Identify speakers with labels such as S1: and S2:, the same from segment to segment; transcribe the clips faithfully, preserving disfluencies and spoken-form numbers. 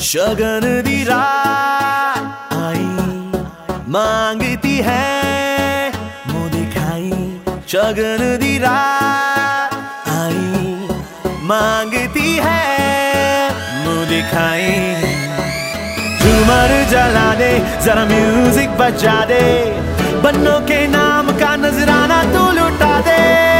S1: शगन दी रात आई मांगती है मुँह दिखाई। शगन दी रात आई मांगती है मुँह दिखाई। झूमर जला दे जरा म्यूजिक बजा दे, बन्नों के नाम का नजराना तू लुटा दे।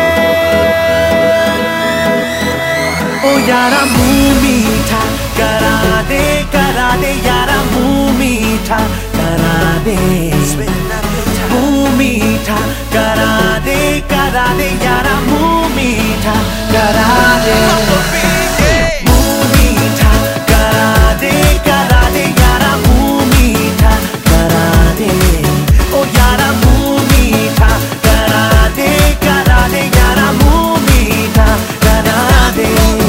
S1: ओ यारा मुँह मीठा करा दे करा दे, यारा मुँह मीठा करा दे। मुँह मीठा करा दे करा दे, यारा मुँह मीठा करा दे। मुँह मीठा करा दे करा दे, यारा मुँह मीठा करा दे। ओ यारा मुँह मीठा करा दे करा दे, यारा मुँह मीठा करा दे।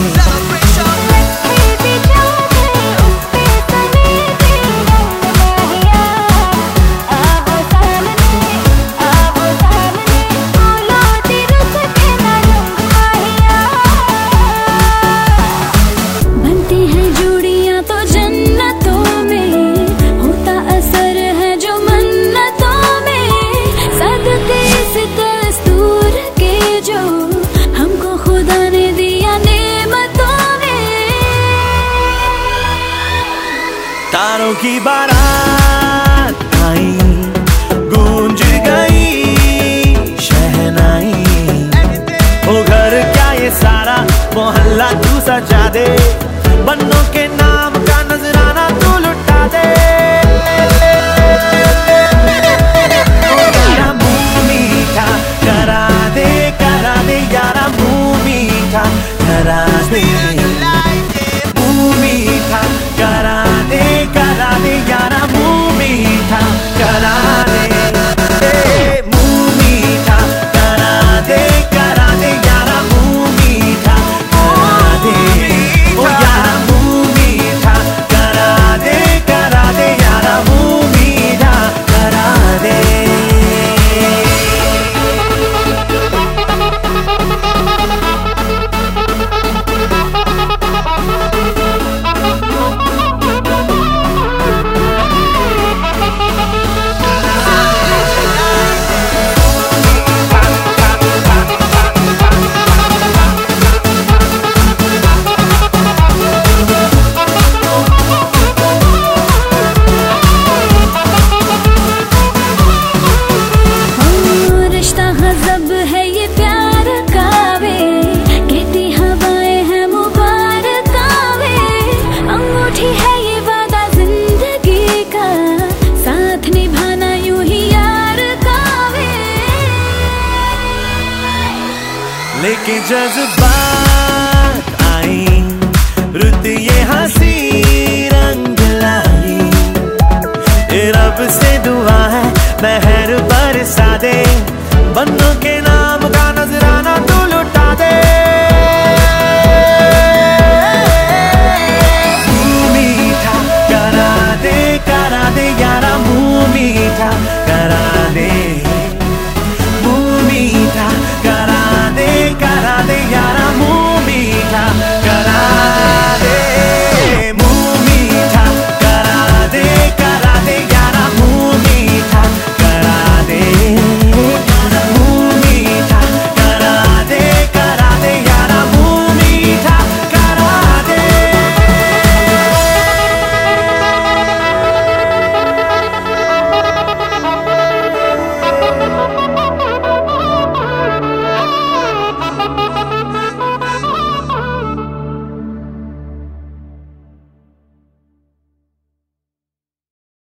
S1: तारों की बारात आई गूंज गई शहनाई। ओ घर क्या ये सारा मोहल्ला तू सजा दे, बन्नों के नाम का नजराना तू लुटा दे। ओ यारा मुँह मीठा करा दे करा दे, यारा मुँह मीठा करा दे। मुँह मीठा करा दे करा दे, यारा मुँह मीठा करा दे। मुँह मीठा करा दे करा दे, यारा मुँह मीठा करा दे। ओ यारा मुँह मीठा करा दे करा दे, यारा मुँह मीठा करा दे। लेके जज्बात आई रुत ये हंसी रंग लाई। रब से दुआ है मेहर बरसा दे, बन्नों के